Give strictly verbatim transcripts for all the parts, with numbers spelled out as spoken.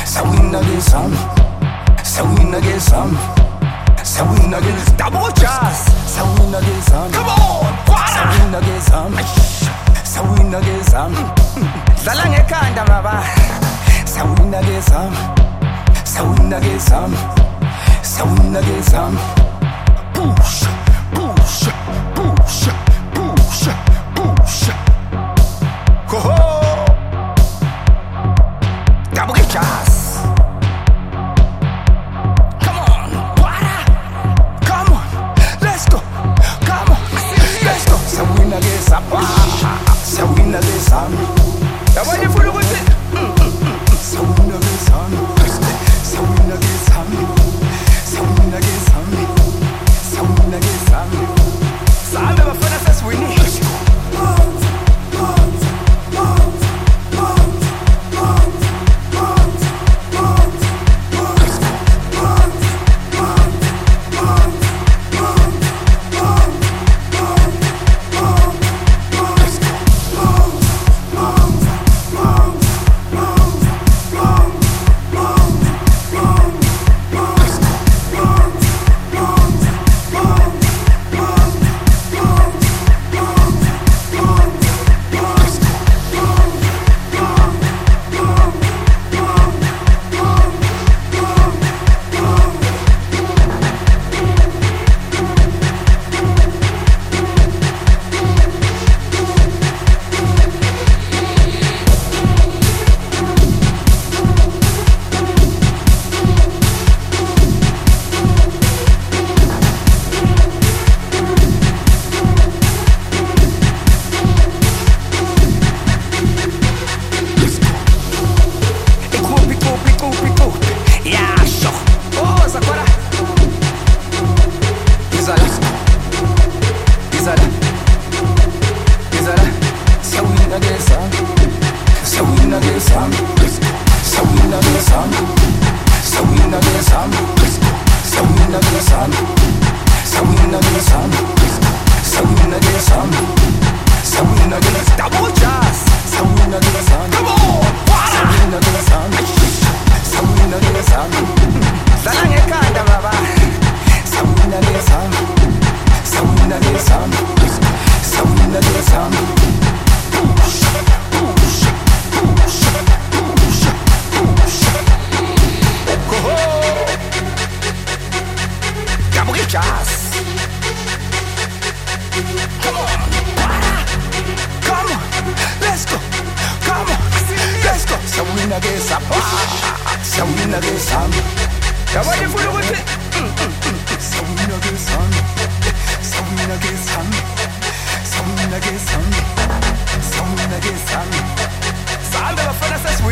So we not get some. So we not get some. So we not get double jazz. So we not get some. Come on, so we not get some. So we not get some. Zalange kanda baba. So we not get some. So we not get some. So we not get some. Push, push, push, push, push. Go ho. Double get jazz. So we not get some. I want you to with it. So we not get some. So we not get some. So we not get some. So we not get some. So I'm never finished as we need.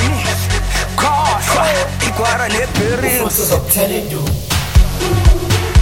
Forces of telling you.